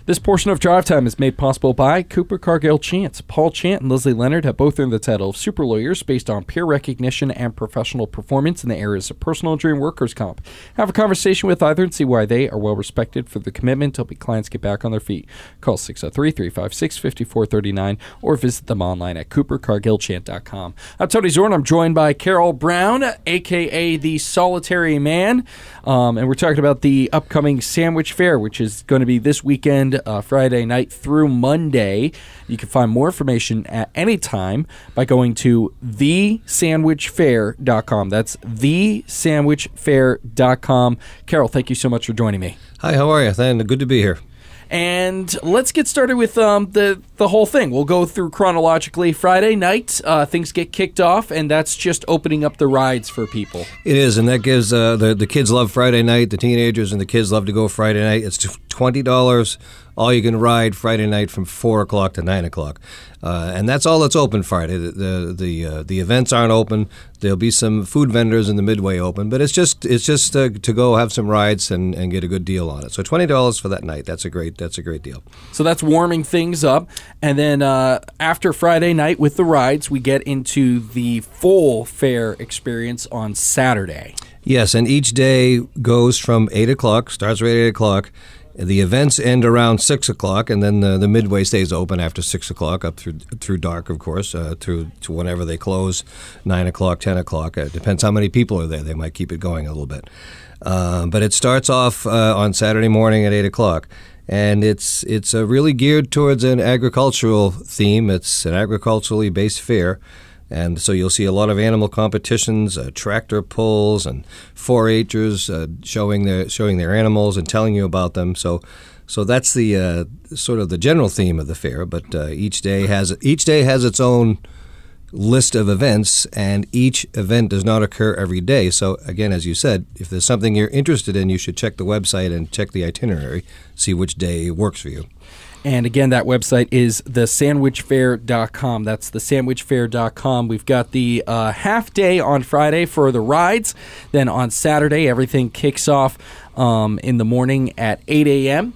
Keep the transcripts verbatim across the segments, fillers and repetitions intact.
This portion of Drive Time is made possible by Cooper Cargill Chance. Paul Chant and Leslie Leonard have both earned the title of super lawyers based on peer recognition and professional performance in the areas of personal injury and workers' comp. Have a conversation with either and see why they are well respected for the commitment to helping clients get back on their feet. Call six oh three, three five six, five four three nine or visit them online at cooper cargill chant dot com. I'm Tony Zorn. I'm joined by Carol Brown, a k a the Solitary Man, um, and we're talking about the upcoming Sandwich Fair, which is going to be this weekend, uh, Friday night through Monday. You can find more information at any time by going to the sandwich fair dot com. That's the sandwich fair dot com. Carol, thank you so much for joining me. Hi, how are you? Thank Good to be here. And let's get started with um, the, the whole thing. We'll go through chronologically. Friday night, uh, things get kicked off, and that's just opening up the rides for people. It is, and that gives uh, the, the kids love Friday night. The teenagers and the kids love to go Friday night. It's twenty dollars all you can ride Friday night from four o'clock to nine o'clock. Uh, and that's all that's open Friday. The the the, uh, the events aren't open. There'll be some food vendors in the midway open, but it's just it's just uh, to go have some rides and, and get a good deal on it. So twenty dollars for that night. That's a great that's a great deal. So that's warming things up. And then uh, after Friday night with the rides, we get into the full fair experience on Saturday. Yes, and each day goes from eight o'clock, starts right at eight o'clock. The events end around six o'clock, and then the, the midway stays open after six o'clock, up through through dark, of course, uh, through to whenever they close, nine o'clock, ten o'clock. It depends how many people are there. They might keep it going a little bit. Uh, but it starts off uh, on Saturday morning at eight o'clock, and it's it's uh, really geared towards an agricultural theme. It's an agriculturally based fair. And so you'll see a lot of animal competitions, uh, tractor pulls, and four H'ers uh, showing their showing their animals and telling you about them. So, so that's the uh, sort of the general theme of the fair. But uh, each day has each day has its own list of events, and each event does not occur every day. So again, as you said, if there's something you're interested in, you should check the website and check the itinerary, see which day works for you. And again, that website is the sandwich fair dot com. That's the sandwich fair dot com. We've got the uh, half day on Friday for the rides. Then on Saturday, everything kicks off um, in the morning at eight a.m.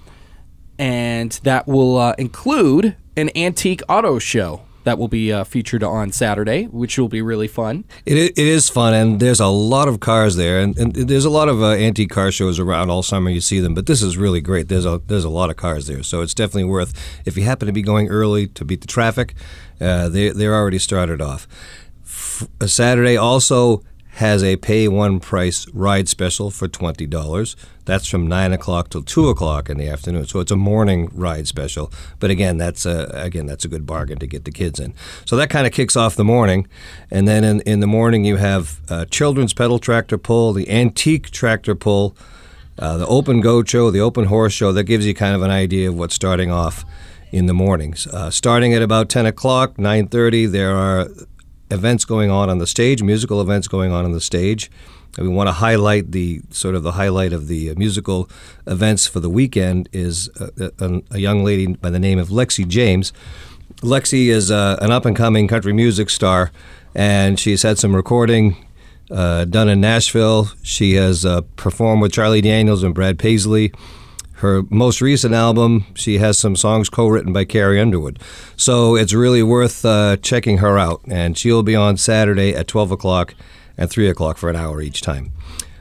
And that will uh, include an antique auto show that will be uh, featured on Saturday, which will be really fun. It It is fun, and there's a lot of cars there, and, and there's a lot of uh, antique car shows around all summer. You see them, but this is really great. There's a there's a lot of cars there, so it's definitely worth, if you happen to be going early to beat the traffic, uh, they, they're already started off. F- Saturday also has a pay one price ride special for twenty dollars. That's from nine o'clock till two o'clock in the afternoon. So it's a morning ride special. But again, that's a, again, that's a good bargain to get the kids in. So that kind of kicks off the morning. And then in, in the morning you have uh, children's pedal tractor pull, the antique tractor pull, uh, the open goat show, the open horse show. That gives you kind of an idea of what's starting off in the mornings. Uh, starting at about ten o'clock, nine thirty, there are events going on on the stage, musical events going on on the stage. And we want to highlight the sort of the highlight of the musical events for the weekend is a, a, a young lady by the name of Lexi James. Lexi is uh, an up-and-coming country music star, and she's had some recording uh, done in Nashville. She has uh, performed with Charlie Daniels and Brad Paisley. Her most recent album, she has some songs co-written by Carrie Underwood. So it's really worth uh, checking her out. And she'll be on Saturday at twelve o'clock and three o'clock for an hour each time.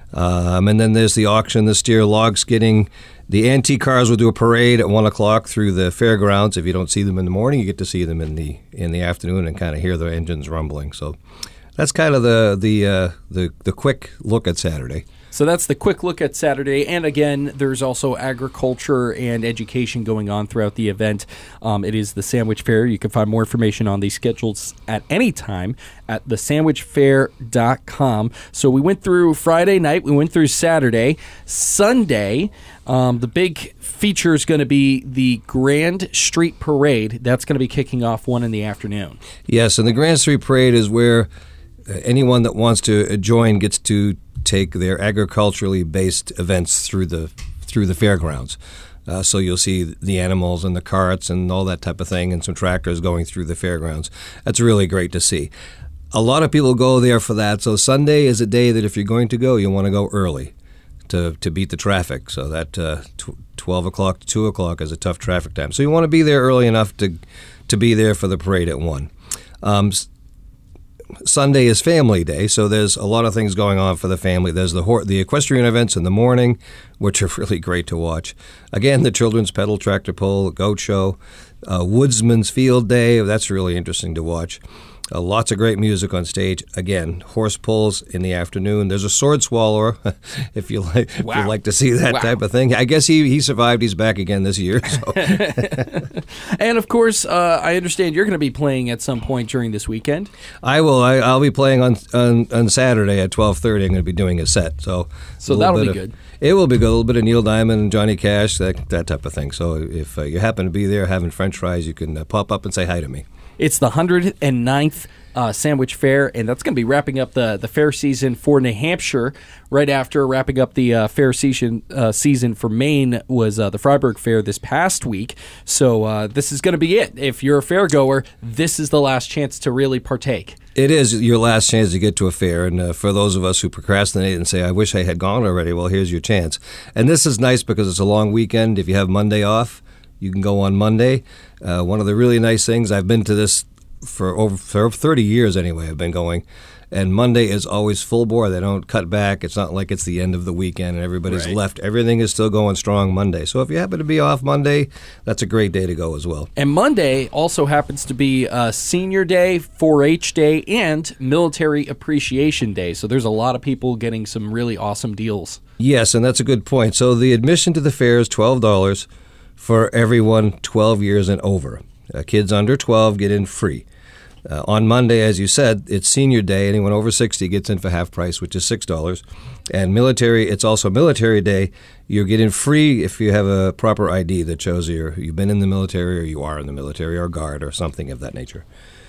Um, and then there's the auction, the steer log skidding. The antique cars will do a parade at one o'clock through the fairgrounds. If you don't see them in the morning, you get to see them in the in the afternoon and kind of hear the engines rumbling. So that's kind of the, the, uh, the, the quick look at Saturday. So that's the quick look at Saturday. And again, there's also agriculture and education going on throughout the event. Um, it is the Sandwich Fair. You can find more information on these schedules at any time at the sandwich fair dot com. So we went through Friday night. We went through Saturday. Sunday, um, the big feature is going to be the Grand Street Parade. That's going to be kicking off one in the afternoon. Yes, and the Grand Street Parade is where anyone that wants to join gets to take their agriculturally based events through the through the fairgrounds. Uh, so you'll see the animals and the carts and all that type of thing, and some tractors going through the fairgrounds. That's really great to see. A lot of people go there for that. So Sunday is a day that if you're going to go, you want to go early to to beat the traffic. So that uh, tw- twelve o'clock to two o'clock is a tough traffic time. So you want to be there early enough to to be there for the parade at one. Um, Sunday is Family Day, so there's a lot of things going on for the family. There's the hor- the equestrian events in the morning, which are really great to watch. Again, the children's pedal tractor pull, the goat show, uh, Woodsman's Field Day. That's really interesting to watch. Uh, lots of great music on stage. Again, horse pulls in the afternoon. There's a sword swallower, if you like. Wow. If you like to see that wow. type of thing. I guess he he survived. He's back again this year. So. And of course, uh, I understand you're going to be playing at some point during this weekend. I will. I, I'll be playing on, on on Saturday at twelve thirty. I'm going to be doing a set. So so that'll be of, good. It will be good. A little bit of Neil Diamond and Johnny Cash, that that type of thing. So if uh, you happen to be there having French fries, you can uh, pop up and say hi to me. It's the one hundred ninth uh, Sandwich Fair, and that's going to be wrapping up the, the fair season for New Hampshire. Right after wrapping up the uh, fair season uh, season for Maine was uh, the Freiburg Fair this past week. So uh, this is going to be it. If you're a fair goer, this is the last chance to really partake. It is your last chance to get to a fair, and uh, for those of us who procrastinate and say, I wish I had gone already, well, here's your chance. And this is nice because it's a long weekend. If you have Monday off, you can go on Monday. Uh, one of the really nice things, I've been to this for over for thirty years anyway, I've been going, and Monday is always full bore. They don't cut back. It's not like it's the end of the weekend and everybody's right. left. Everything is still going strong Monday. So if you happen to be off Monday, that's a great day to go as well. And Monday also happens to be uh, Senior Day, four H Day, and Military Appreciation Day. So there's a lot of people getting some really awesome deals. Yes, and that's a good point. So the admission to the fair is twelve dollars for everyone twelve years and over. Uh, kids under twelve get in free. Uh, on Monday, as you said, it's Senior Day. Anyone over sixty gets in for half price, which is six dollars. And military, it's also Military Day. You're getting free if you have a proper I D that shows you're, you've been in the military or you are in the military or Guard or something of that nature.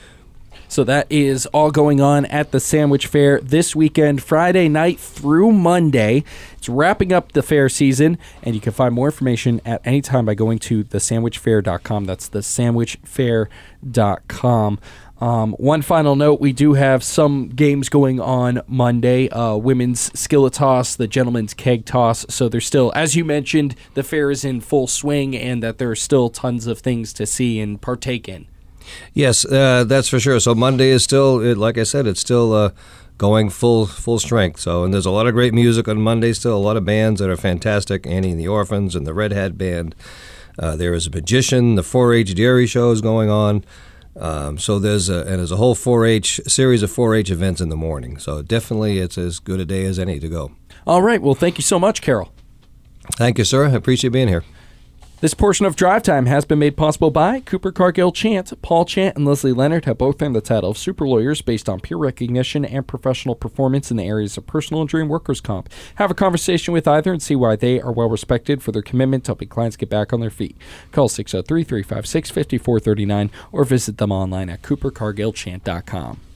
So that is all going on at the Sandwich Fair this weekend, Friday night through Monday. It's wrapping up the fair season, and you can find more information at any time by going to the sandwich fair dot com. That's the sandwich fair dot com. Um, one final note, we do have some games going on Monday, uh, women's skillet toss, the gentlemen's keg toss. So there's still, as you mentioned, the fair is in full swing and that there are still tons of things to see and partake in. Yes, uh, that's for sure. So Monday is still, it, like I said, it's still uh, going full full strength. So, and there's a lot of great music on Monday still, a lot of bands that are fantastic, Annie and the Orphans and the Red Hat Band. Uh, there is a magician, the four H dairy show is going on. Um, so there's a, and there's a whole four H series of four H events in the morning. So definitely it's as good a day as any to go. All right. Well, thank you so much, Carol. Thank you, sir. I appreciate being here. This portion of Drive Time has been made possible by Cooper Cargill Chant. Paul Chant and Leslie Leonard have both earned the title of super lawyers based on peer recognition and professional performance in the areas of personal injury and workers' comp. Have a conversation with either and see why they are well respected for their commitment to helping clients get back on their feet. Call six oh three, three five six, five four three nine or visit them online at cooper cargill chant dot com.